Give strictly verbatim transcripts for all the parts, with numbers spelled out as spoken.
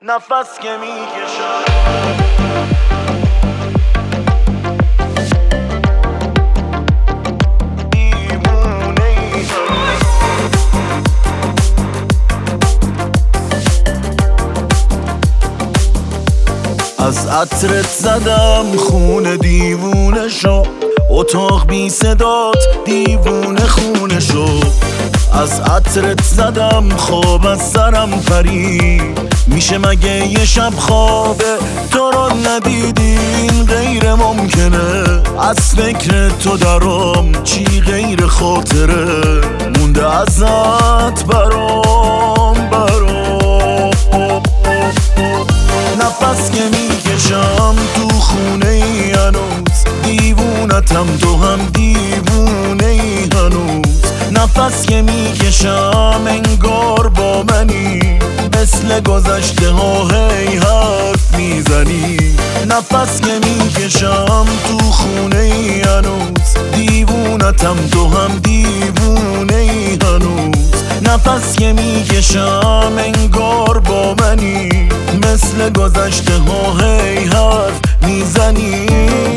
نفس که میکشم از عطرت زدم خونه دیوونه شو، اتاق بی صدات دیوونه خونه شو. از عطرت زدم خواب از سرم پرید، میشه مگه یه شب خوابه تو رو ندیدی؟ این غیر ممکنه، از فکر تو درام چی غیر خاطره مونده ازت برام برام. نفس که میکشم تو خونه ای هنوز، دیوونتم تو هم دیوونه ای هنوز. نفس که میکشم انگار با منی، مثل گذشته ها هی حرف میزنی. نفس که میکشم تو خونه ای هنوز، دیوونتم تو هم دیوونه ای هنوز. نفس که میکشم انگار با منی، مثل گذشته ها هی حرف میزنی.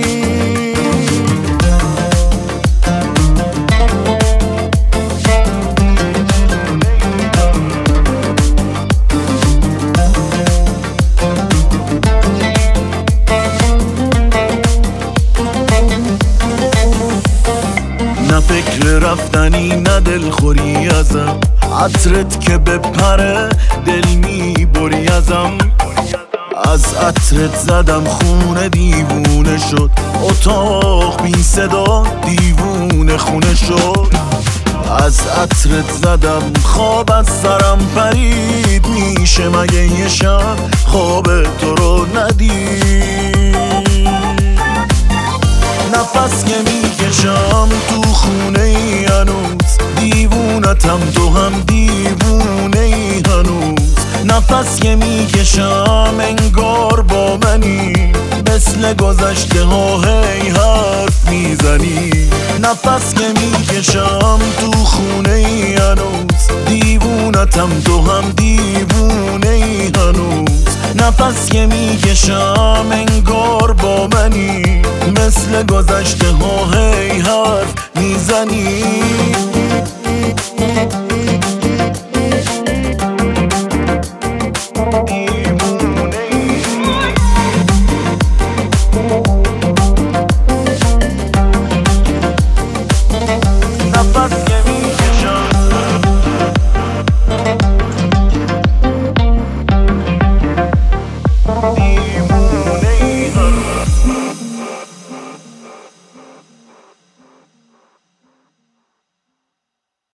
نه فکر رفتنی نه دلخوری ازم، عطرت که بپره دل میبری ازم. از عطرت زدم خونه دیوونه شد، اتاق بی صدا دیوونه خونه شد. از عطرت زدم خواب از سرم پرید، میشه مگه یه شب خواب تو رو ندید؟ نفس که میکشم تو خونه ای هنوز، دیوونتم تو هم دیوونه ای هنوز. نفس که میکشم انگار با منی، مثل گذشته ها هی حرف میزنی. نفس که میکشم تو خونه ای هنوز، دیوونتم تو هم دیوونه ای هنوز. نفس که میکشم انگار با منی، مثل گذشته ها هی حرف میزنی.